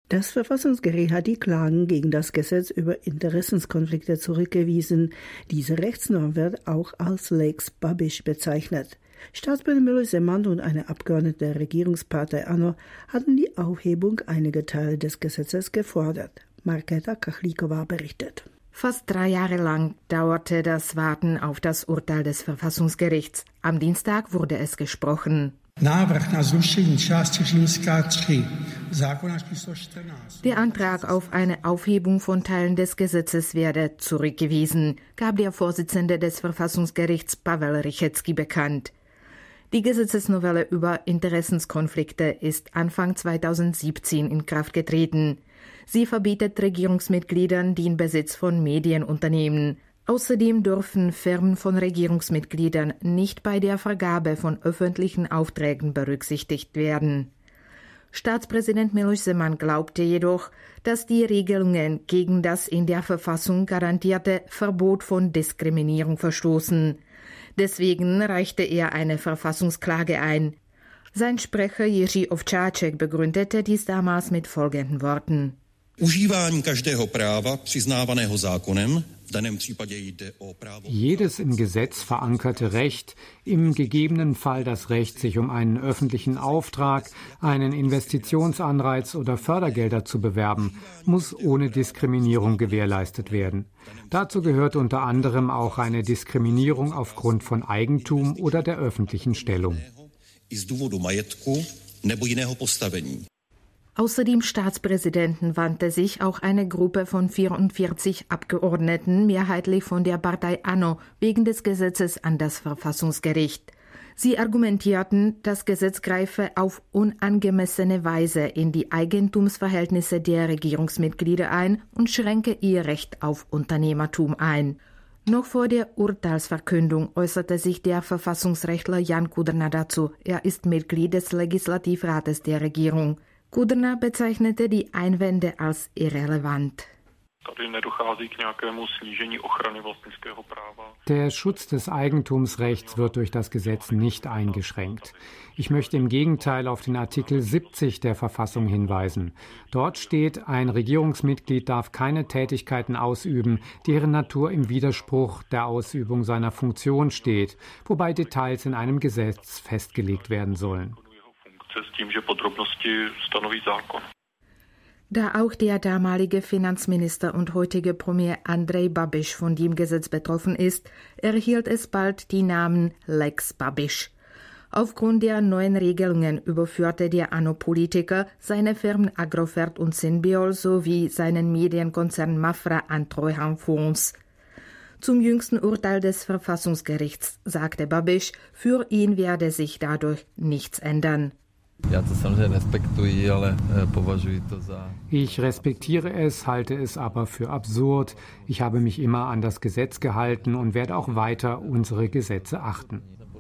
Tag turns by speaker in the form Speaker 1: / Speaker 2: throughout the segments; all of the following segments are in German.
Speaker 1: Das Verfassungsgericht hat die Klagen gegen das Gesetz über Interessenskonflikte zurückgewiesen. Diese Rechtsnorm wird auch als Lex Babiš bezeichnet. Staatspräsident Miloš Zeman und eine Abgeordnete der Regierungspartei ANO hatten die Aufhebung einiger Teile des Gesetzes gefordert. Markéta Kachlíková berichtet.
Speaker 2: Fast 3 Jahre lang dauerte das Warten auf das Urteil des Verfassungsgerichts. Am Dienstag wurde es gesprochen. Der Antrag auf eine Aufhebung von Teilen des Gesetzes werde zurückgewiesen, gab der Vorsitzende des Verfassungsgerichts Pavel Rychetský bekannt. Die Gesetzesnovelle über Interessenskonflikte ist Anfang 2017 in Kraft getreten. Sie verbietet Regierungsmitgliedern den Besitz von Medienunternehmen. Außerdem dürfen Firmen von Regierungsmitgliedern nicht bei der Vergabe von öffentlichen Aufträgen berücksichtigt werden. Staatspräsident Miloš Zeman glaubte jedoch, dass die Regelungen gegen das in der Verfassung garantierte Verbot von Diskriminierung verstoßen. Deswegen reichte er eine Verfassungsklage ein. Sein Sprecher Jiří Ovčáček begründete dies damals mit folgenden Worten.
Speaker 3: Užívání každého práva přiznávaného zákonem.
Speaker 4: Jedes im Gesetz verankerte Recht, im gegebenen Fall das Recht, sich um einen öffentlichen Auftrag, einen Investitionsanreiz oder Fördergelder zu bewerben, muss ohne Diskriminierung gewährleistet werden. Dazu gehört unter anderem auch eine Diskriminierung aufgrund von Eigentum oder der öffentlichen Stellung.
Speaker 2: Außer dem Staatspräsidenten wandte sich auch eine Gruppe von 44 Abgeordneten, mehrheitlich von der Partei ANO, wegen des Gesetzes an das Verfassungsgericht. Sie argumentierten, das Gesetz greife auf unangemessene Weise in die Eigentumsverhältnisse der Regierungsmitglieder ein und schränke ihr Recht auf Unternehmertum ein. Noch vor der Urteilsverkündung äußerte sich der Verfassungsrechtler Jan Kudrna dazu. Er ist Mitglied des Legislativrates der Regierung. Kudrna bezeichnete die Einwände als irrelevant.
Speaker 4: Der Schutz des Eigentumsrechts wird durch das Gesetz nicht eingeschränkt. Ich möchte im Gegenteil auf den Artikel 70 der Verfassung hinweisen. Dort steht, ein Regierungsmitglied darf keine Tätigkeiten ausüben, deren Natur im Widerspruch der Ausübung seiner Funktion steht, wobei Details in einem Gesetz festgelegt werden sollen.
Speaker 2: Da auch der damalige Finanzminister und heutige Premier Andrej Babiš von dem Gesetz betroffen ist, erhielt es bald die Namen Lex Babiš. Aufgrund der neuen Regelungen überführte der ANO-Politiker seine Firmen Agrofert und Synbiol sowie seinen Medienkonzern Mafra an Treuhandfonds. Zum jüngsten Urteil des Verfassungsgerichts sagte Babiš, für ihn werde sich dadurch nichts ändern.
Speaker 4: Ich respektiere es, halte es aber für absurd. Ich habe mich immer an das Gesetz gehalten und werde auch weiter unsere Gesetze achten.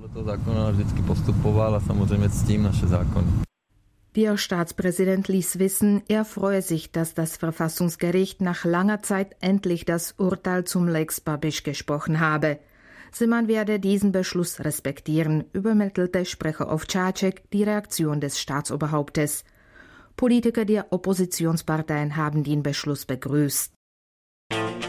Speaker 2: Der Staatspräsident ließ wissen, er freue sich, dass das Verfassungsgericht nach langer Zeit endlich das Urteil zum Lex Babiš gesprochen habe. Zeman werde diesen Beschluss respektieren, übermittelte Sprecher Ovčáček die Reaktion des Staatsoberhauptes. Politiker der Oppositionsparteien haben den Beschluss begrüßt.